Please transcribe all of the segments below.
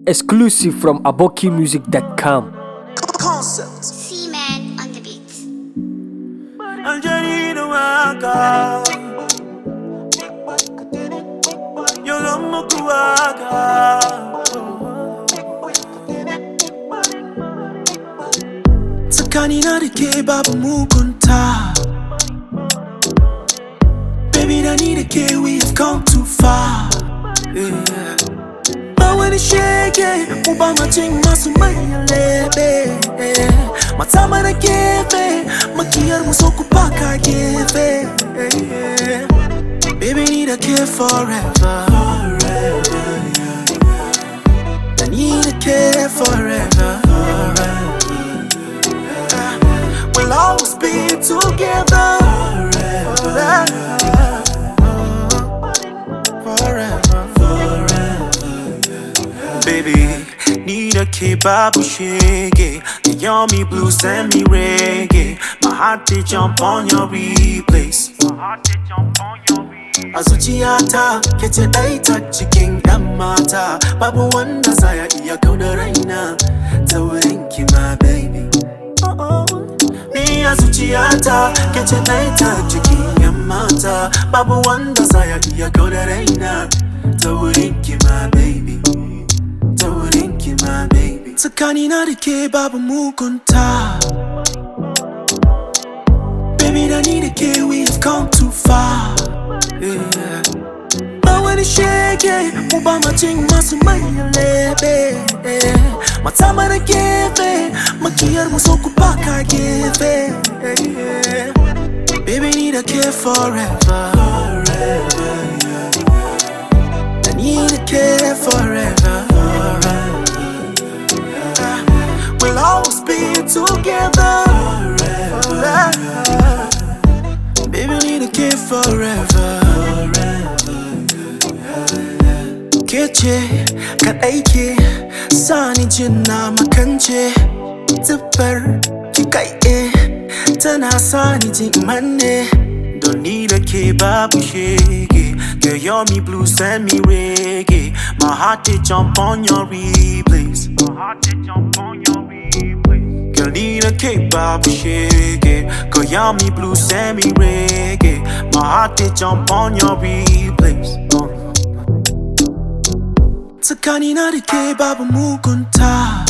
Exclusive from abokimusic.com. Concept. C-Man on the beat. Angelina Waka. Yolomo Kuwaka. Tsakani na dake babu mugunta. Baby, I need a kid, we have come too far. Yeah. But when it's shaking, Obama ching masumaya lebe. Matama na give, makiyar musoku paka give. Baby, need a kid forever. I need a kid forever. We'll always be together. Baby, need a kebab shake. The yummy blue send me reggae. My heart they jump on your replays. Azuchiata, get your data, chicken and mata. Babu wanda zaya iya kauda raina. Tawarinki my baby. Me azuchiata, get your data, chicken and mata. Babu wanda zaya iya kauda raina. Tawarinki my baby. My baby. Tsakani na dake babu mugunta. Baby, I need a kid, we have come too far. Yeah. But when it's shaking, Obama ching masumaya lebe. Matama na give, makiyar musoku paka give. Baby, need a kid forever. I need a kid forever. We'll always be together. Baby, need a kid forever. Keche, kadaike, sani jina makanje. Zipper, kikaye, tana sani jimane. Don't need a kid, babu shake. Girl, you're me blue, send me reggae. My heart they jump on your replays. Girl, need a cake, babu shake it. Girl, you're me blue, send me reggae. My heart they jump on your replays. Tsakani na dake babu mugunta.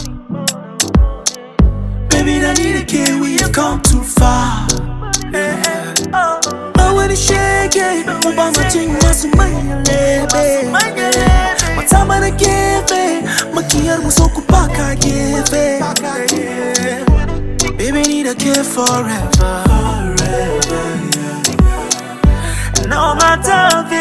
Baby, I need a kid, we have come too far. Yeah. But when it's shaking, Obama ching masumaya lebe. Matama na give, makiyar musoku paka give. Baby, need a kid forever. No matter